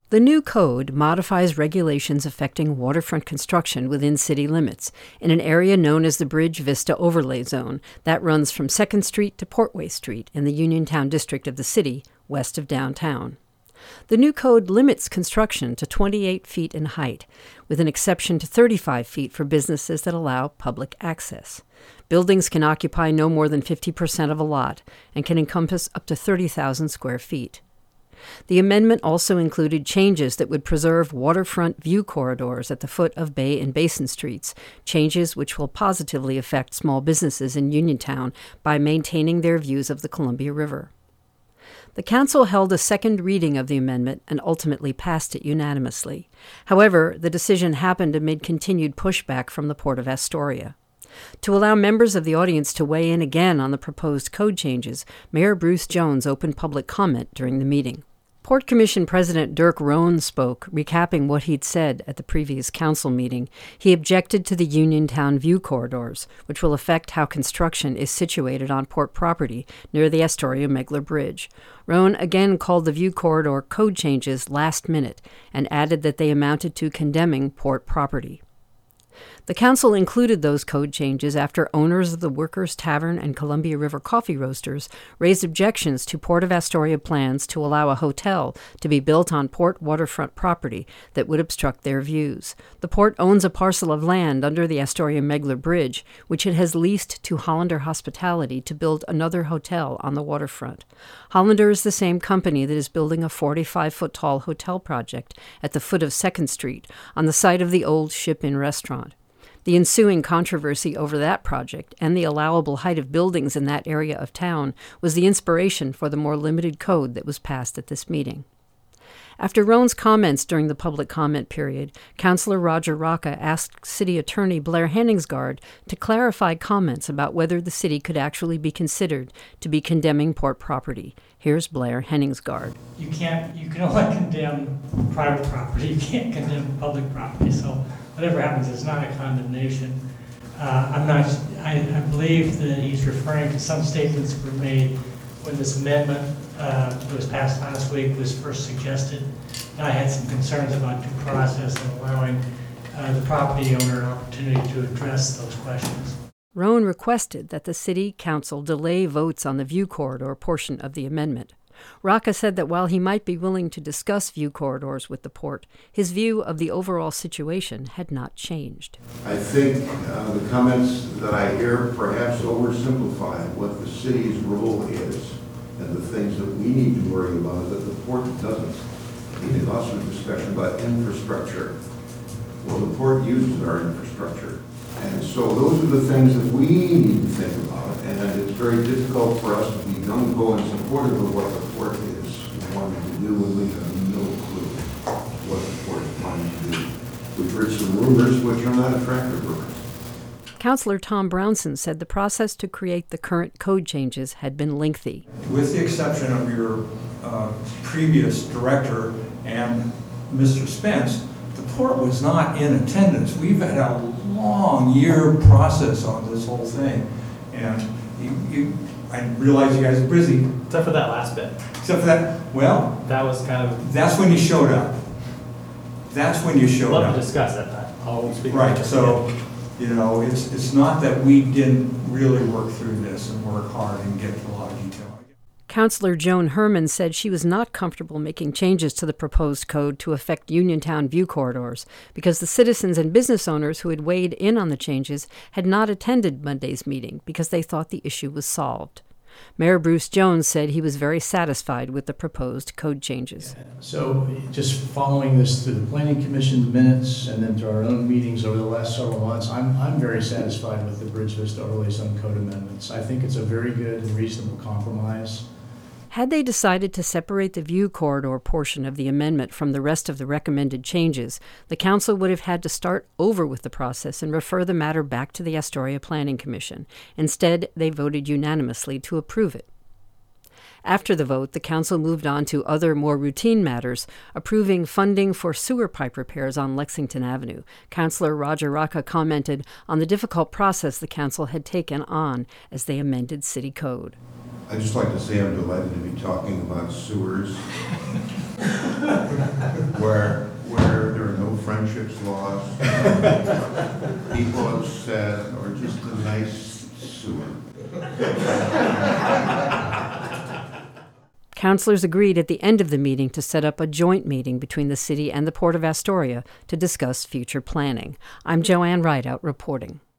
The new code modifies regulations affecting waterfront construction within city limits in an area known as the Bridge Vista Overlay Zone that runs from 2nd Street to Portway Street in the Uniontown district of the city, west of downtown. The new code limits construction to 28 feet in height, with an exception to 35 feet for businesses that allow public access. Buildings can occupy no more than 50% of a lot and can encompass up to 30,000 square feet. The amendment also included changes that would preserve waterfront view corridors at the foot of Bay and Basin Streets, changes which will positively affect small businesses in Uniontown by maintaining their views of the Columbia River. The council held a second reading of the amendment and ultimately passed it unanimously. However, the decision happened amid continued pushback from the Port of Astoria. To allow members of the audience to weigh in again on the proposed code changes, Mayor Bruce Jones opened public comment during the meeting. Port Commission President Dirk Rohn spoke, recapping what he'd said at the previous council meeting. He objected to the Uniontown view corridors, which will affect how construction is situated on port property near the Astoria-Megler Bridge. Rohn again called the view corridor code changes last minute and added that they amounted to condemning port property. The council included those code changes after owners of the Workers Tavern and Columbia River Coffee Roasters raised objections to Port of Astoria plans to allow a hotel to be built on port waterfront property that would obstruct their views. The port owns a parcel of land under the Astoria-Megler Bridge, which it has leased to Hollander Hospitality to build another hotel on the waterfront. Hollander is the same company that is building a 45-foot-tall hotel project at the foot of 2nd Street on the site of the old Ship-In restaurant. The ensuing controversy over that project and the allowable height of buildings in that area of town was the inspiration for the more limited code that was passed at this meeting. After Rohn's comments during the public comment period, Councilor Roger Rocca asked City Attorney Blair Henningsgaard to clarify comments about whether the city could actually be considered to be condemning port property. Here's Blair Henningsgaard. You can only condemn private property. You can't condemn public property. So whatever happens, it's not a condemnation. I believe that he's referring to some statements that were made when this amendment that was passed last week was first suggested. And I had some concerns about due process and allowing the property owner an opportunity to address those questions. Rohn requested that the city council delay votes on the view corridor portion of the amendment. Rocca said that while he might be willing to discuss view corridors with the port, his view of the overall situation had not changed. I think the comments that I hear perhaps oversimplify what the city's role is and the things that we need to worry about that the port doesn't. There's also a discussion about infrastructure. Well, the port uses our infrastructure. And so those are the things that we need to think about. And it's very difficult for us to be gung-ho and supportive of what the port is wanting to do when we have no clue what the port is planning to do. We've heard some rumors which are not attractive rumors. Councilor Tom Brownson said the process to create the current code changes had been lengthy. With the exception of your previous director and Mr. Spence, the port was not in attendance. We've had a long year process on this whole thing. And I realize you guys are busy. Except for that last bit. Except for that, well, that was kind of... That's when you showed up. That's when you showed up. Love to discuss it. I'll speak. Right, so, you know, it's not that we didn't really work through this and work hard and get a lot of detail. Councilor Joan Herman said she was not comfortable making changes to the proposed code to affect Uniontown view corridors because the citizens and business owners who had weighed in on the changes had not attended Monday's meeting because they thought the issue was solved. Mayor Bruce Jones said he was very satisfied with the proposed code changes. So just following this through the Planning Commission minutes and then through our own meetings over the last several months, I'm very satisfied with the Bridge Vista Overlay Zone Code amendments. I think it's a very good and reasonable compromise. Had they decided to separate the view corridor portion of the amendment from the rest of the recommended changes, the council would have had to start over with the process and refer the matter back to the Astoria Planning Commission. Instead, they voted unanimously to approve it. After the vote, the council moved on to other more routine matters, approving funding for sewer pipe repairs on Lexington Avenue. Councilor Roger Rocca commented on the difficult process the council had taken on as they amended city code. I'd just like to say I'm delighted to be talking about sewers. where there are no friendships lost, people upset, or just a nice sewer. Councilors agreed at the end of the meeting to set up a joint meeting between the city and the Port of Astoria to discuss future planning. I'm Joanne Rideout reporting.